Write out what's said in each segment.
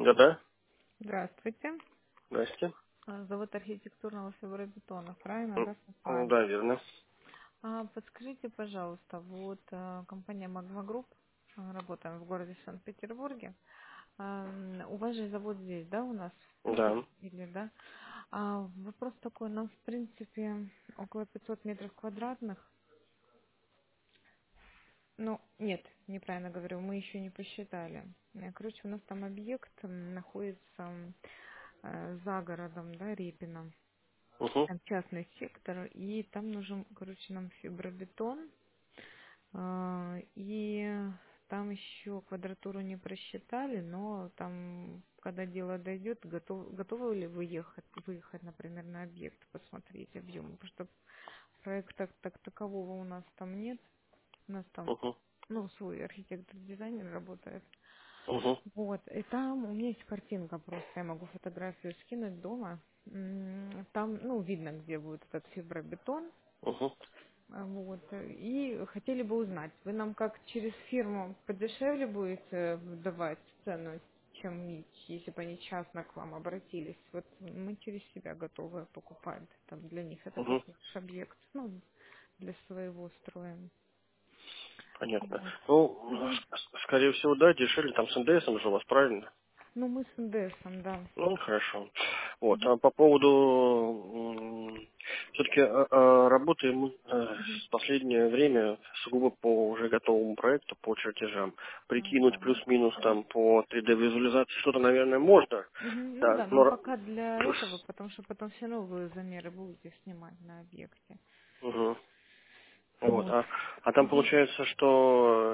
Да-да. Здравствуйте. Здрасте. Завод архитектурного фибробетона, правильно, да, с вами? Да, верно. Подскажите, пожалуйста, вот компания Magma Group, работаем в городе Санкт-Петербурге. У вас же завод здесь, да, у нас? Ну, Да. или, да? Вопрос такой, нам, в принципе, около 500 метров квадратных. Ну, нет, неправильно говорю, мы еще не посчитали. Короче, у нас там объект находится за городом, да, Репино. Угу. Там частный сектор, и там нужен, короче, нам фибробетон, и там еще квадратуру не просчитали, но там, когда дело дойдет, готовы ли вы выехать, например, на объект, посмотреть объем, потому что проекта так такового у нас там нет, у нас там, Угу. ну, свой архитектор-дизайнер работает. Угу. Вот, и там у меня есть картинка просто, я могу фотографию скинуть дома. Там, ну, видно, где будет этот фибробетон. Угу. Вот, и хотели бы узнать, вы нам как через фирму подешевле будете давать цену, чем если бы они частно к вам обратились? Вот мы через себя готовы покупать там для них. Это как Угу. наш объект, ну, для своего строим. Понятно. Вот. Ну, Мгм. скорее всего, да, дешевле там с НДСом же у вас, правильно? Ну, мы с НДСом, да. Ну, хорошо. Вот. Мгм. А по поводу все-таки работаем мы Мгм. в последнее время сугубо по уже готовому проекту, по чертежам. Прикинуть Понятно. плюс-минус Мгм. там по 3D-визуализации что-то, наверное, можно. Ну Да, да, нам но пока для этого, потому что потом все равно вы замеры будете снимать на объекте. Мгм. Вот. Вот. А там Мгм. получается, что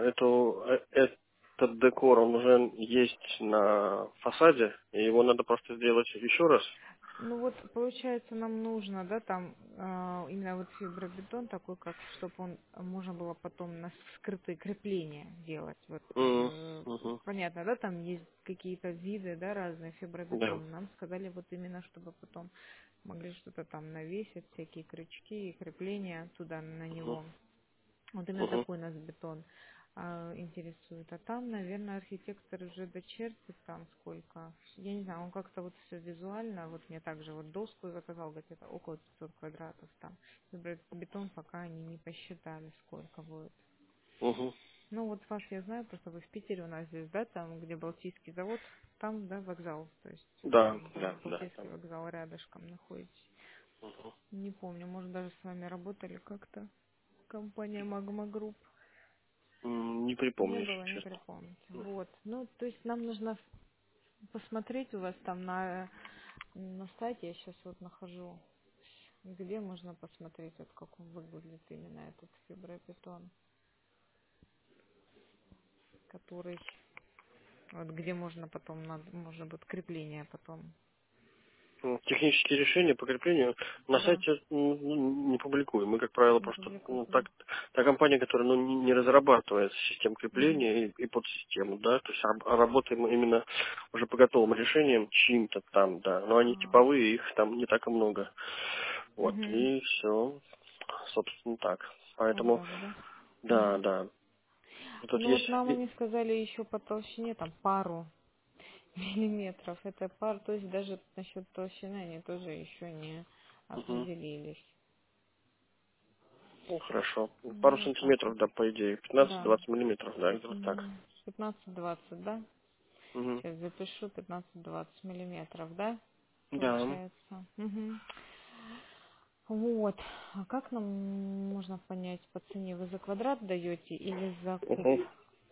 этот декор, он уже есть на фасаде, и его надо просто сделать еще раз. Ну вот, получается, нам нужно, да, там именно вот фибробетон такой, как, чтобы он можно было потом на скрытые крепления делать. Вот Мгм. понятно, да, там есть какие-то виды, да, разные Да. фибробетона. Нам сказали вот именно, чтобы потом могли что-то там навесить, всякие крючки и крепления туда на Мгм. него. Вот именно Мгм. такой нас бетон интересует. А там, наверное, архитектор уже дочертит там сколько. Я не знаю, он как-то вот все визуально, вот мне также вот доску заказал, где-то около 500 квадратов там. Бетон пока они не посчитали, сколько будет. Мгм. Ну вот вас я знаю, просто вы в Питере у нас здесь, да, там, где Балтийский завод, там, да, вокзал, то есть Да, там, да, да, да. Балтийский вокзал рядышком находитесь. Мгм. Не помню, может даже с вами работали как-то, компания Magma Group. Не Не припомню, если было, не честно. припомните. Вот. Ну, то есть нам нужно посмотреть у вас там на сайте, я сейчас вот нахожу, где можно посмотреть, вот как он выглядит именно этот фибробетон, который, вот где можно потом, можно будет крепление потом. Технические решения по креплению на Да, сайте не публикуем. Мы, как правило, не просто публикуйте, да? так, та компания, которая не разрабатывает систем Угу. крепления и подсистему, да, то есть работаем именно уже по готовым решениям, чьим-то там, да, но они типовые, их там не так и много. Вот, Угу. и все, собственно, так. Вот Поэтому, так, да? да, Угу. да. И тут Ну есть... вот нам они сказали еще по толщине там пару миллиметров. Это пар, то есть даже насчет толщины они тоже еще не Мгм. определились. Ну, хорошо. Пару Ну, вот так вот. сантиметров, да, по идее. Да. 15-20 миллиметров, да, где-то так. 15-20, да? Мгм. Сейчас запишу 15-20 миллиметров, да? Да. Получается. Мгм. Вот. А как нам можно понять по цене? Вы за квадрат даете или за куб? Мгм.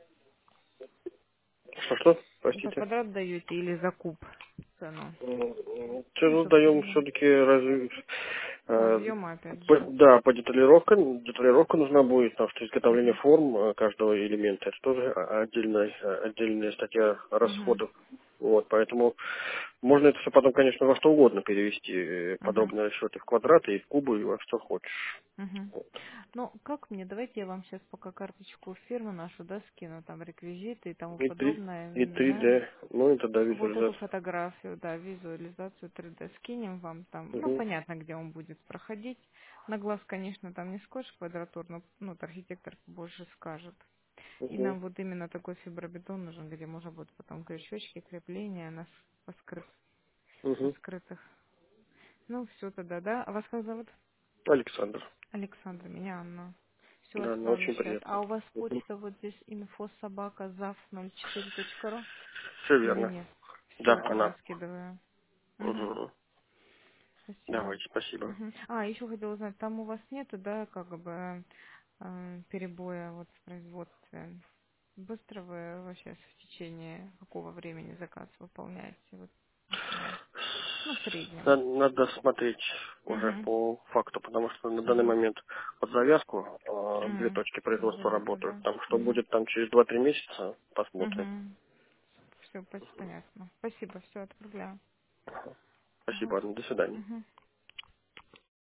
Что-что? За Простите. квадрат даете или за куб цену? Ну, Цену чтоб даем понимать. все-таки По э, объему, опять по, же. да, по деталировка. Деталировка нужна будет, потому что изготовление Мгм. форм каждого элемента это тоже отдельная статья Мгм. расходов. Вот, поэтому можно это все потом, конечно, во что угодно перевести, Мгм. подробные расчеты в квадраты и в кубы, и во что хочешь. Мгм. Вот. Ну, как мне? Давайте я вам сейчас пока карточку фирмы нашу, да, скину, там реквизиты и тому И три, подобное. и Да? 3D, ну это да, Вот эту визуализация. фотографию, да, визуализацию 3D скинем вам там. Ну, Угу. понятно, где он будет проходить. На глаз, конечно, там не скотч квадратур, но ну, вот архитектор больше скажет. И Угу. нам вот именно такой фибробетон нужен, где можно будет потом крючочки, крепления на на Угу. скрытых. Ну, все тогда, да? А вас как зовут? Александр. Александра, меня Анна. Все, Да, ну оставлю очень сейчас. приятно. А у вас Угу. почта вот здесь info@zav04.ru Все или верно. нет? Да, Все, тогда она. скидываю. Угу. Угу. Спасибо. Давайте, спасибо. Мгм. А, еще хотела узнать, там у вас нету, да, как бы перебоя вот в производстве? Быстро вы вообще в течение какого времени заказ выполняете? Вот, например, ну, в среднем. Надо смотреть уже Угу. по факту, потому что на данный Угу. момент под завязку две точки производства Завязка, работают. да? Там что Угу. будет там через 2-3 месяца, посмотрим. Угу. Все, понятно. Спасибо, все отправляю. Ага. Спасибо, до свидания. Угу.